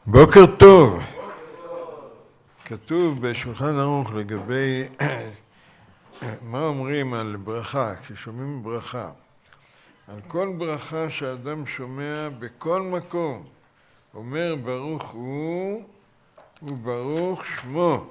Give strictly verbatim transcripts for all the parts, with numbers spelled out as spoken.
בוקר טוב. כתוב בשולחן ערוך לגבי מה אומרים על ברכה, כששומעים ברכה. על כל ברכה שאדם שומע בכל מקום, אומר ברוך הוא וברוך שמו.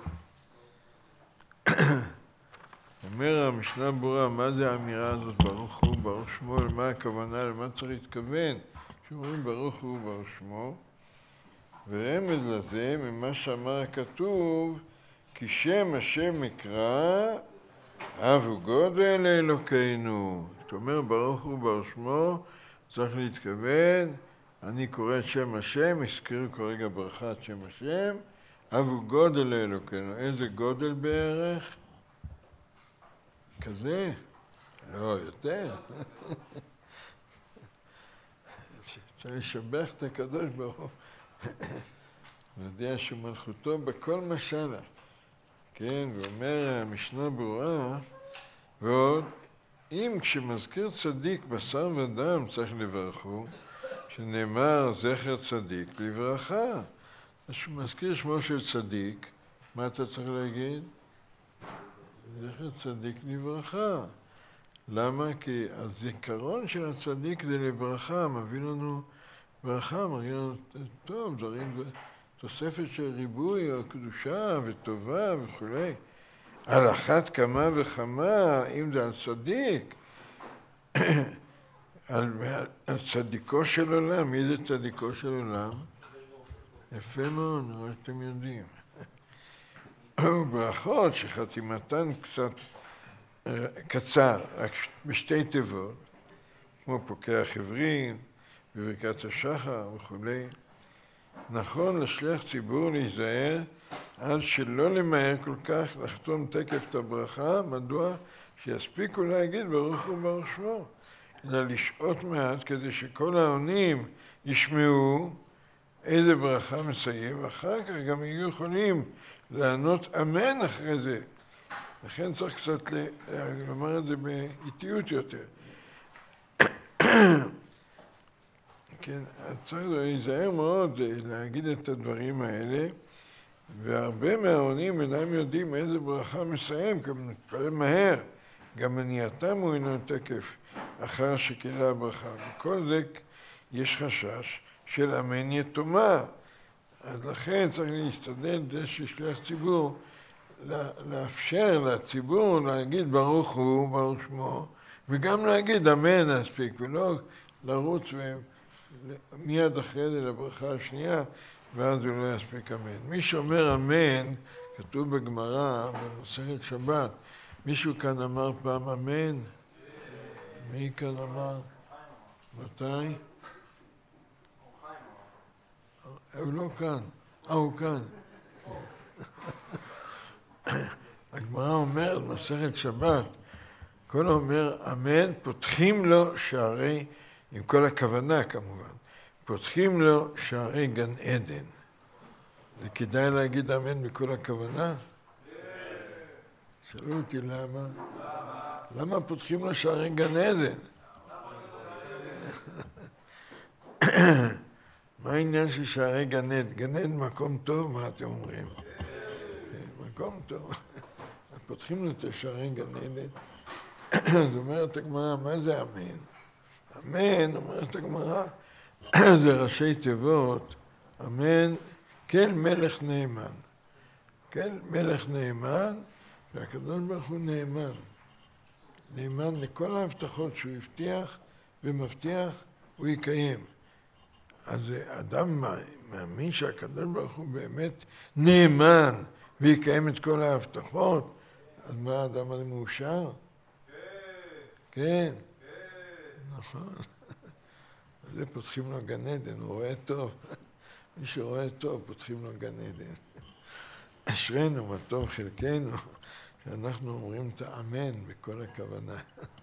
אומר המשנה ברורה, מה זה האמירה הזאת ברוך הוא וברוך שמו, למה הכוונה, למה צריך להתכוון? שאומרים ברוך הוא וברוך שמו. ורמז לזה ממה שאמר הכתוב, כי שם השם יקרא אב וגודל לאלוקינו. זאת אומרת ברוך הוא וברוך שמו, צריך להתכוון, אני קורא את שם השם, הזכירו כרגע ברכת שם השם, אב וגודל לאלוקינו. איזה גודל בערך? כזה? לא, יותר. צריך לשבח את הקדוש ברוך הוא. יודע שמלכותו בכל משלה. כן, ואומר המשנה ברורה, ועוד, אם כשמזכיר צדיק בשר ודם צריך לברכו, שנאמר זכר צדיק לברכה. אז כשמזכיר שמו של צדיק, מה אתה צריך להגיד? זכר צדיק לברכה. למה? כי הזיכרון של הצדיק זה לברכה, מביא לנו ברכה, מראה לנו טוב, דברים, תוספת של ריבוי או קדושה וטובה וכו'. על אחת כמה וכמה, אם זה על צדיק, על, על צדיקו של עולם. מי זה צדיקו של עולם? יפה מאוד, אבל אתם יודעים. ברכות שחתימתן קצת קצר, רק בשתי תיבות, כמו פוקח עברין, בברכת השחר וכו'. נכון לשליח ציבור להיזהר אז שלא למהר כל כך לחתום תקף את הברכה, מדוע? שיספיקו להגיד ברוך הוא וברוך שמו, אלא לשעות מעט כדי שכל העונים ישמעו איזה ברכה מסיים, ואחר כך גם יהיו יכולים לענות אמן אחרי זה. לכן צריך קצת לומר את זה באיטיות יותר. כן, צריך להיזהר מאוד להגיד את הדברים האלה, והרבה מהעונים אינם יודעים איזה ברכה מסיים, כי הם נתפלל מהר, גם מניעתם הוא אינו תקף אחר שקילה הברכה. וכל זה יש חשש של אמן יתומה. אז לכן צריך להסתדל זה ששליח ציבור, לאפשר לציבור להגיד ברוך הוא, ברוך שמו, וגם להגיד אמן להספיק, ולא לרוץ מיד אחרי זה לברכה השנייה, ואז הוא לא יספיק אמן. מי שאומר אמן, כתוב בגמרא, במסכת שבת, מישהו כאן אמר פעם אמן? מי כאן אמר? מתי? הוא לא כאן. אה, הוא כאן. הגמרא אומרת, מסכת שבת, כל אומר אמן, פותחים לו שערי, עם כל הכוונה כמובן, פותחים לו שערי גן עדן. זה כדאי להגיד אמן בכל הכוונה? שאלו אותי למה? למה פותחים לו שערי גן עדן? מה העניין של שערי גן עדן? גן עדן מקום טוב, מה אתם אומרים? מקום טוב. פותחים לו את שערי גן עדן. זאת אומרת הגמרא, מה זה אמן? אמן, אומרת הגמרא, זה ראשי תיבות, אמן, כל מלך נאמן. כל מלך נאמן, והקדוש ברוך הוא נאמן. נאמן לכל ההבטחות שהוא הבטיח ומבטיח, הוא יקיים. אז אדם מאמין שהקדוש ברוך הוא באמת נאמן ויקיים את כל ההבטחות, אז מה האדם הזה מאושר? כן. נכון. זה פותחים לו גן עדן, הוא רואה טוב. מי שרואה טוב, פותחים לו גן עדן. אשרינו, מה טוב חלקנו, שאנחנו אומרים את האמן בכל הכוונה.